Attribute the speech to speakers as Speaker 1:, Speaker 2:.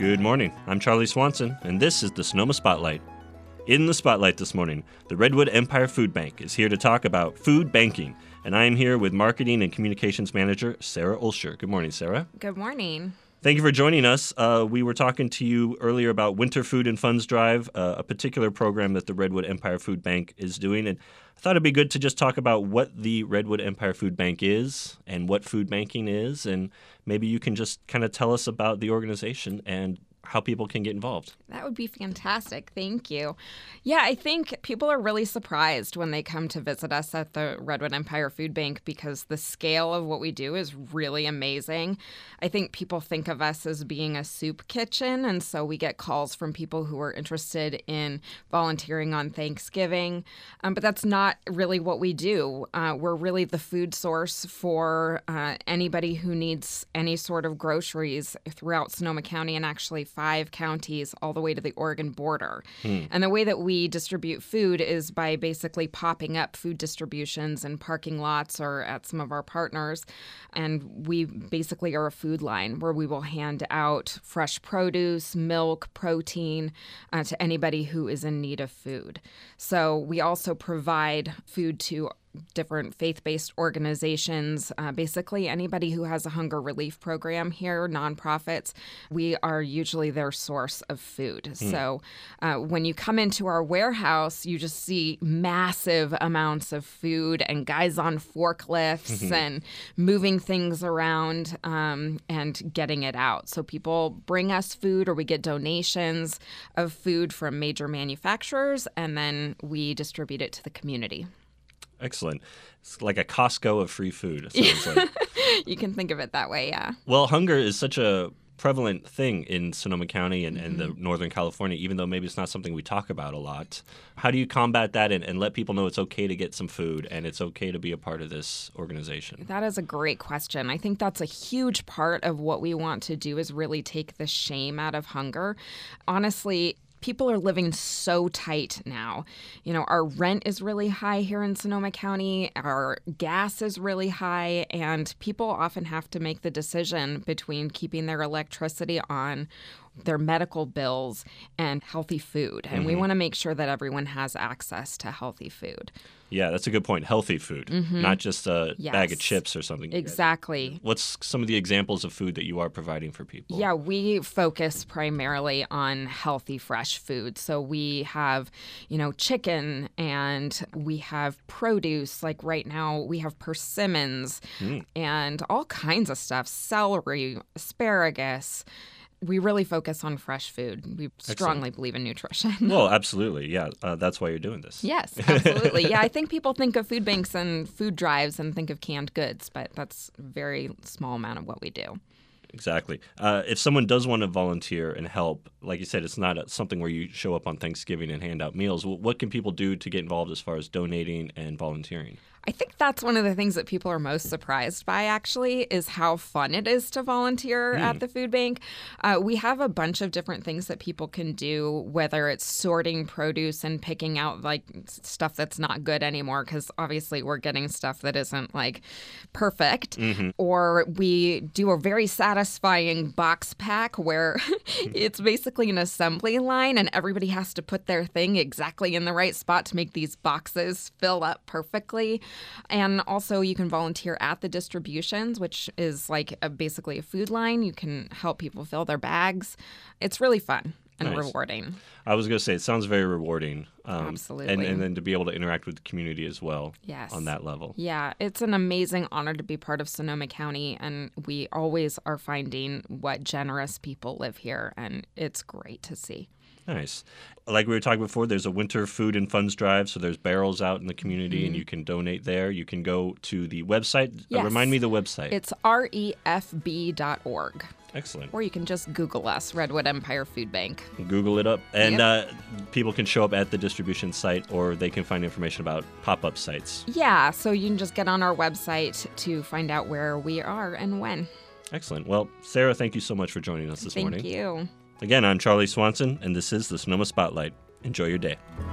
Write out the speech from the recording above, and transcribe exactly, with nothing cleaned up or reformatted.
Speaker 1: Good morning. I'm Charlie Swanson, and this is the Sonoma Spotlight. In the spotlight this morning, the Redwood Empire Food Bank is here to talk about food banking, and I am here with Marketing and Communications Manager Sarah Olsher. Good morning, Sarah.
Speaker 2: Good morning.
Speaker 1: Thank you for joining us. Uh, we were talking to you earlier about Winter Food and Funds Drive, uh, a particular program that the Redwood Empire Food Bank is doing. And I thought it'd be good to just talk about what the Redwood Empire Food Bank is and what food banking is. And maybe you can just kind of tell us about the organization and how people can get involved.
Speaker 2: That would be fantastic. Thank you. Yeah, I think people are really surprised when they come to visit us at the Redwood Empire Food Bank because the scale of what we do is really amazing. I think people think of us as being a soup kitchen, and so we get calls from people who are interested in volunteering on Thanksgiving, um, but that's not really what we do. Uh, we're really the food source for uh, anybody who needs any sort of groceries throughout Sonoma County and actually five counties all the way to the Oregon border. Hmm. And the way that we distribute food is by basically popping up food distributions in parking lots or at some of our partners. And we basically are a food line where we will hand out fresh produce, milk, protein uh, to anybody who is in need of food. So we also provide food to different faith-based organizations, uh, basically anybody who has a hunger relief program here, nonprofits. We are usually their source of food. Mm. So uh, when you come into our warehouse, you just see massive amounts of food and guys on forklifts mm-hmm. and moving things around um, and getting it out. So people bring us food or we get donations of food from major manufacturers, and then we distribute it to the community.
Speaker 1: Excellent. It's like a Costco of free food, it sounds like.
Speaker 2: You can think of it that way, yeah.
Speaker 1: Well, hunger is such a prevalent thing in Sonoma County and, mm-hmm. and the Northern California, even though maybe it's not something we talk about a lot. How do you combat that and, and let people know it's okay to get some food and it's okay to be a part of this organization?
Speaker 2: That is a great question. I think that's a huge part of what we want to do is really take the shame out of hunger. Honestly, people are living so tight now. You know, our rent is really high here in Sonoma County. Our gas is really high, and people often have to make the decision between keeping their electricity on, their medical bills, and healthy food. And mm-hmm. we want to make sure that everyone has access to healthy food.
Speaker 1: Yeah, that's a good point. Healthy food, mm-hmm. not just a yes. bag of chips or something.
Speaker 2: Exactly.
Speaker 1: What's some of the examples of food that you are providing for people?
Speaker 2: Yeah, we focus primarily on healthy, fresh food. So we have, you know, chicken and we have produce. Like right now, we have persimmons mm. and all kinds of stuff, celery, asparagus. We really focus on fresh food. We strongly Excellent. Believe in nutrition.
Speaker 1: Well, absolutely. Yeah, uh, that's why you're doing this.
Speaker 2: Yes, absolutely. Yeah, I think people think of food banks and food drives and think of canned goods, but that's a very small amount of what we do.
Speaker 1: Exactly. Uh, if someone does want to volunteer and help, like you said, it's not a, something where you show up on Thanksgiving and hand out meals. What can people do to get involved as far as donating and volunteering?
Speaker 2: I think that's one of the things that people are most surprised by, actually, is how fun it is to volunteer mm. at the food bank. Uh, we have a bunch of different things that people can do, whether it's sorting produce and picking out like stuff that's not good anymore, because obviously we're getting stuff that isn't like perfect, mm-hmm. or we do a very satisfying box pack where it's basically an assembly line and everybody has to put their thing exactly in the right spot to make these boxes fill up perfectly. And also you can volunteer at the distributions, which is like a, basically a food line. You can help people fill their bags. It's really fun and nice. Rewarding.
Speaker 1: I was going to say, it sounds very rewarding.
Speaker 2: Um, Absolutely.
Speaker 1: And, and then to be able to interact with the community as well
Speaker 2: yes.
Speaker 1: on that level.
Speaker 2: Yeah, it's an amazing honor to be part of Sonoma County, and we always are finding what generous people live here, and it's great to see.
Speaker 1: Nice. Like we were talking before, there's a winter food and funds drive, so there's barrels out in the community, mm-hmm. and you can donate there. You can go to the website.
Speaker 2: Yes.
Speaker 1: Uh, remind me the website.
Speaker 2: It's R E F B dot org.
Speaker 1: Excellent.
Speaker 2: Or you can just Google us, Redwood Empire Food Bank.
Speaker 1: Google it up. And
Speaker 2: yep.
Speaker 1: uh, people can show up at the distribution site, or they can find information about pop-up sites.
Speaker 2: Yeah, so you can just get on our website to find out where we are and when.
Speaker 1: Excellent. Well, Sarah, thank you so much for joining us this
Speaker 2: thank
Speaker 1: morning.
Speaker 2: Thank you.
Speaker 1: Again, I'm Charlie Swanson, and this is the Sonoma Spotlight. Enjoy your day.